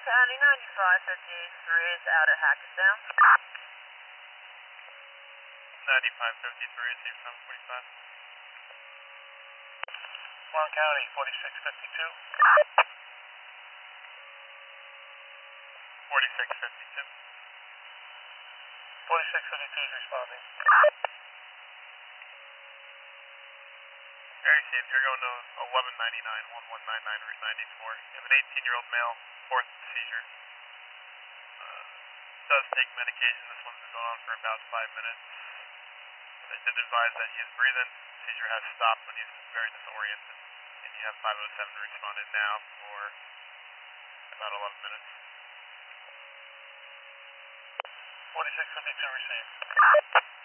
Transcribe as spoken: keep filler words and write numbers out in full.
County ninety-five fifty-three is out at Hackettstown. ninety-five fifty-three, receive seven forty-five. Swan County forty-six fifty-two. forty-six fifty-two. forty-six fifty-two is responding. Air received, you're going to eleven ninety-nine, eleven ninety-nine, Route ninety-four. You have an eighteen-year-old male, fourth seizure. Uh, does take medication. This one's been going on for about five minutes. They did advise that he is breathing. Seizure has stopped, but he's very disoriented. And you have five oh seven responded now for about eleven minutes. forty-six fifty-two received.